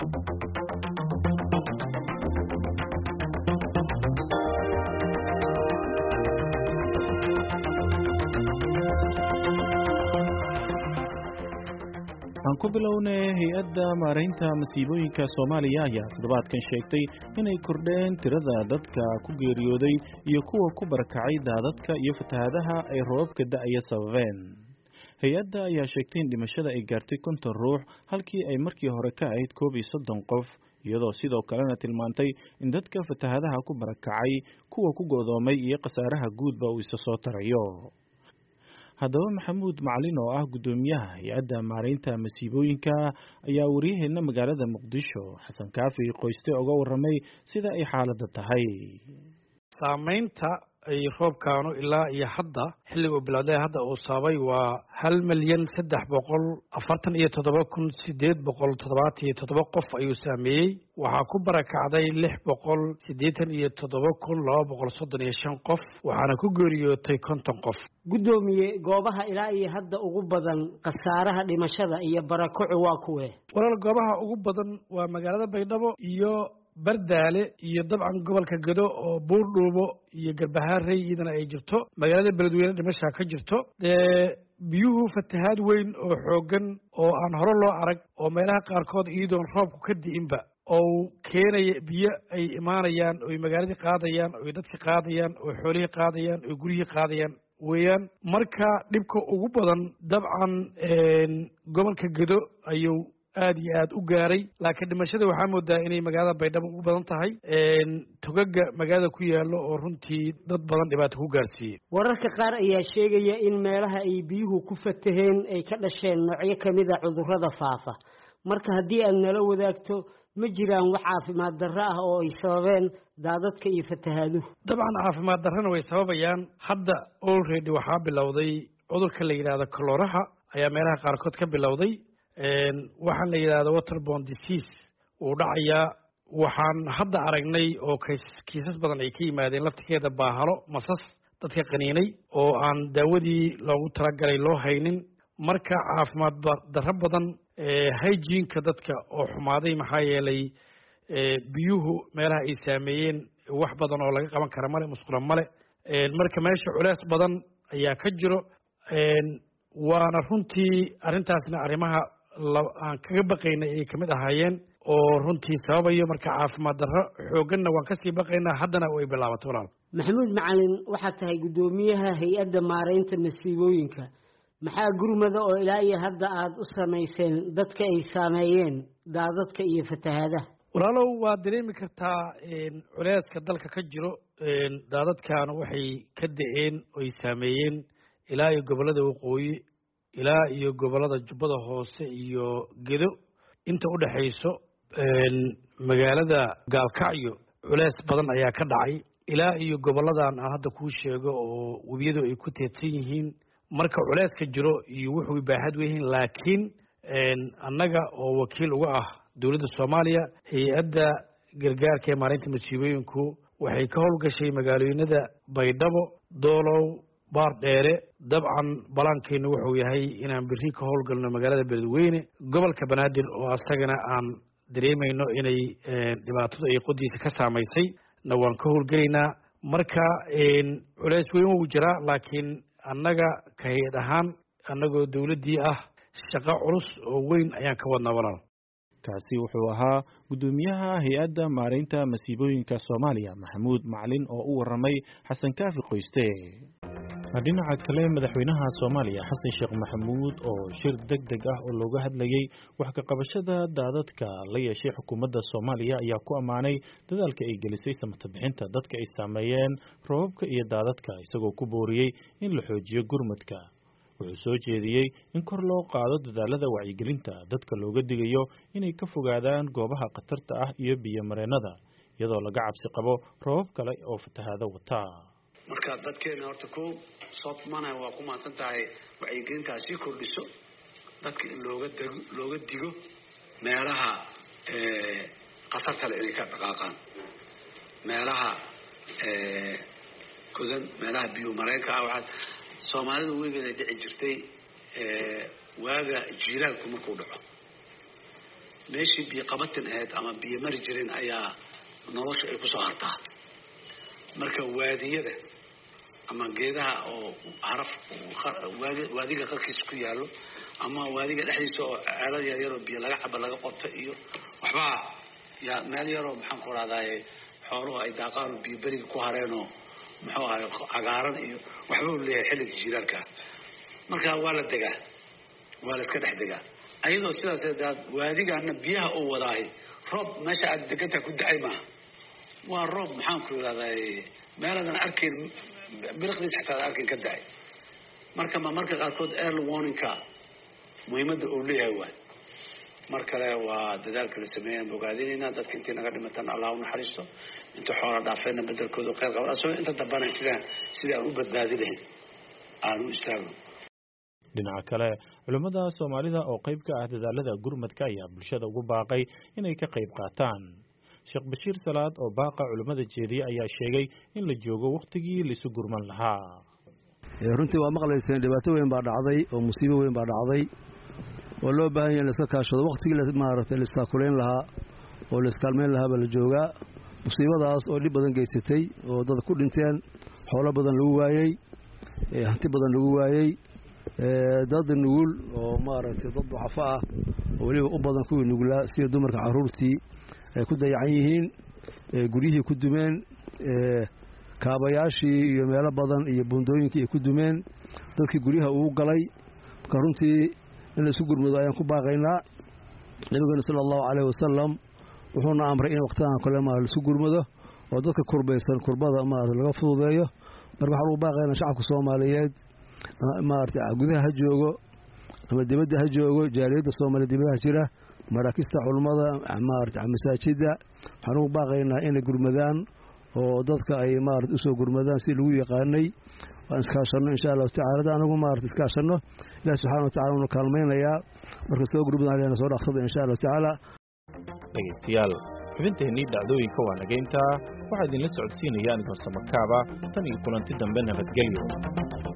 aan ku bilownay hay-adda maaraynta masiibooyinka Soomaaliya ayaa toddobaadkan sheegtay inay kordheen tirada dadka ku geeriyooday iyo kuwa ku barakacay daadadka iyo fatahaadaha ay roobabka da'aya sababeen. Hay-adda ayaa sheegtay in dhimashada ay gaartay 50 ruux halkii ay markii hore ka ahayd 31 qof, iyadoo sidoo kalena tilmaantay in dadka fatahaadaha ku barakacay, kuwa ku go'doomay iyo khasaaraha guudba uu isa soo tarayo. haddaba maxamuud macalin oo ah gudoomiyaha hay-adda maaraynta masiibooyinka ayaa wariyaheena magaalada Muqdisho Xasan Kaafi qoyste uga warramay sida ay xaaladda tahay. saamaynta ay roobkaanu ilaa iyo hadda xilliga uu bilowday hadda uu saabay waa 1,347,877 qof ayuu saameeyey. waxaa ku barakacday 687,235 qof, waxaana ku geeriyootay 50 qof. gudoomiye, goobaha ilaa iyo hadda ugu badan khasaaraha dhimashada iyo barakacu waa kuwee? walaal, goobaha ugu badan waa magaalada Baydhabo iyo Bardaale iyo dabcan gobolka Gado oo Buurdhuubo iyo Galbahaarey iyadana ay jirto. magaalada Beledweyne dhimasha ka jirto. biyuhu fatahaad weyn oo xoogan oo aan hore loo arag oo meelaha qaarkood iyadoon roobku ka di'inba oo keenaya biyo ay imaanayaan oo magaaladii qaadayaan oo dadka qaadayaan oo xoolihii qaadayaan oo gurihii qaadayaan weeyaan. marka dhibka ugu badan dabcan gobolka Gado ayuu aad iyo aad u gaaray, laakiin dhimashada waxaa moodaa inay magaalada Baydhabo ugu badan tahay. togaga magaalada ku yaalo oo runtii dad badan dhibaato ku gaarsiiyey. wararka qaar ayaa sheegaya in meelaha ay biyuhu ku fataheen ay ka dhasheen noocyo kamid ah cudurrada faafa. marka haddii aad nala wadaagto, ma jiraan wax caafimaad darro ah oo ay sababeen daadadka iyo fatahaaduhu? dabcan caafimaad darrana way sababayaan. hadda already waxaa bilowday cudurka la yidhaahdo kolooraha ayaa meelaha qaarkood ka bilowday. waxaan la yidhaahdo waterborne disease uu dhacayaa. waxaan hadda aragnay oo kiisas badan ay ka yimaadeen laftigeeda baahalo masas dadka qaniinay oo aan daawadii loogu talagalay loo haynin. marka caafimaad darro badan, hygiene-ka dadka oo xumaaday, maxaa yeelay biyuhu meelaha ay saameeyeen wax badan oo laga qaban kara male, musqula male. marka meesha culeys badan ayaa ka jiro. waana runtii arrintaasna arrimaha aan kaga baqaynay ay kamid ahaayeen oo runtii sababayo. marka caafimaad darro xooganna waan kasii baqaynaa, haddana way bilaabatay. walaal maxamuud macalin, waxaad tahay gudoomiyaha hay-adda maaraynta masiibooyinka. maxaa gurmada oo ilaa iyo hadda aad u samayseen dadka ay saameeyeen daadadka iyo fatahaadaha? walaalow, waad dareemi kartaa culeyska dalka ka jiro. daadadkan waxay ka da'een oy saameeyeen ilaa iyo gobolada waqooyi, ilaa iyo gobolada Jubbada Hoose iyo Gedo. inta u dhaxayso magaalada Gaalkacyo culeys badan ayaa ka dhacay, ilaa iyo goboladan aan hadda kuu sheego oo webiyadu ay ku teedsan yihiin. marka culeyska jiro iyo wuxuu baahad weyn, laakiin annaga oo wakiil uga ah dowladda Soomaaliya, hay-adda gargaarka ee maareynta masiibooyinku waxay ka howlgashay magaalooyinada Baydhabo, Doolow, Baardheere. dabcan balaankeenu wuxuu yahay inaan biri ka howlgalno magaalada Beledweyne, gobolka Banaadir oo asagana aan dareemayno inay dhibaatadu ay qodiisa ka saamaysay na waan ka howlgalaynaa. marka culeys weyn wuu jiraa, laakiin annaga ka hay'ad ahaan annagoo dowladdii ah shaqo culus oo weyn ayaan ka wadnaa. walaal, kaasi wuxuu ahaa gudoomiyaha hay-adda maaraynta masiibooyinka Soomaaliya Maxamuud Macalin oo u warramay Xasan Kaafi qoyste. dhinaca kale, madaxweynaha Soomaaliya Xasan Sheekh Maxamuud oo shir degdeg ah oo looga hadlayay wax ka qabashada daadadka la yeeshay xukuumadda Soomaaliya ayaa ku ammaanay dadaalka ay gelisay samata bixinta dadka ay saameeyeen roobabka iyo daadadka, isagoo ku booriyey in la xoojiyo gurmadka. wuxuu soo jeediyey in kor loo qaado dadaalada wacyigelinta dadka looga digayo inay ka fogaadaan goobaha khatarta ah iyo biyo-mareennada, iyadoo laga cabsi qabo roobab kale oo fatahaado wata. marka dadkeena horta sootmana waa ku maadsan tahay wacyigelintaas sii kordhiso dadka in looga digo meelaha khatarta leh inay ka dhaqaaqaan, meelaha godan, meelaha biyo-mareenka ah. waxaa Soomaalidu weligeed dhici jirtay waaga jiilaalku markuu dhaco meeshii biyo qabatin ahayd ama biyo mari jirin ayaa nolosha ay kusoo hartaa. marka waadiyada ama geedaha oo caraf waadiga qarkiisa ku yaalo ama waadiga dhexdiisa oo ceelal yar yar oo biyo laga cabo laga qoto iyo waxba yaa meel yar oo maxaan ku raadaaye xooluhu ay daaqaan oo biyo beriga ku hareenoo muxuu ahay cagaaran iyo waxba uu leeyahay xilliga jiilaalka. marka waa la degaa, waa la iska dhex degaa ayadoo sidaas daad waadigana biyaha uu wadaahay roob meesha aad deganta ku dacay maaha. waa roob maxaan ku raadaaye meeladan arkayn birqdiis xataa arkayn ka dacay. marka qaarkood early warning-ka muhiimadda uu leeyahay waa mar kale waa dadaalka la sameeyay bogaadinayna dadka intii naga dhimatan Allah u naxariisto, inta xoolo dhaafayna bedelkooda khayr qabo asoo inta dambana sida aan u badbaadinayn aan u istaagno. dhinaca kale culimada Soomaalida oo qayb ka ah dadaalada gurmadka ayaa bulshada ugu baaqay inay ka qayb qaataan. Sheekh Bashiir Salaad oo baaqa culimada jeediyay ayaa sheegay in la joogo waqtigii la isu gurman lahaa. runtii waa maqlayseen dhibaato weyn baa dhacday oo musiibo weyn baa dhacday oo loo baahan yahay in la iska kaashado waqtigii la maaragtay la iskaakuleyn lahaa oo la iskaalmeyn lahaa baa la joogaa. musiibadaas oo dhib badan geysatay oo dad ku dhinteen, xoolo badan lagu waayey, hanti badan lagu waayey, dad nugul oo maaragtay dad ducafo ah oo weliba u badan kuwii nugulaa sida dumarka carruurtii ay ku dayacan yihiin, guryihii ku dumeen, kaabayaashii iyo meelo badan iyo buundooyinkii ay ku dumeen, dadkii guryaha uu galay. marka runtii in la isu gurmado ayaan ku baaqaynaa. nabigeena sala allahu calayhi wasalam wuxuuna amray in waqtidan kale la isu gurmado oo dadka kurbaysan kurbada maaragtay laga fududeeyo. marka waxaa lagu baaqaynaa shacabka Soomaaliyeed maaragtay gudaha ha joogo ama dibadda ha joogo, jaaliyadda Soomaaliyeed dibadaha jira, maraakista culimada maaragtay masaajida, waxaan ugu baaqaynaa inay gurmadaan oo dadka ay maaragtay usoo gurmadaan si lagu yaqaanay. waan iskaashano insha Allah tacaala, anagu maaragtay iskaashano. Ilaahay subxaanahu wa tacaala wuxuu kaalmaynayaa marka soo gurmadaan leena soo dhaqsada insha Allah tacaala. dhageystayaal xubinteennii dhacdooyinka waa nageynta waxaa idinla socodsiinaya anigoo Samakaaba tan iyo kulanti dambe nabadgelyo.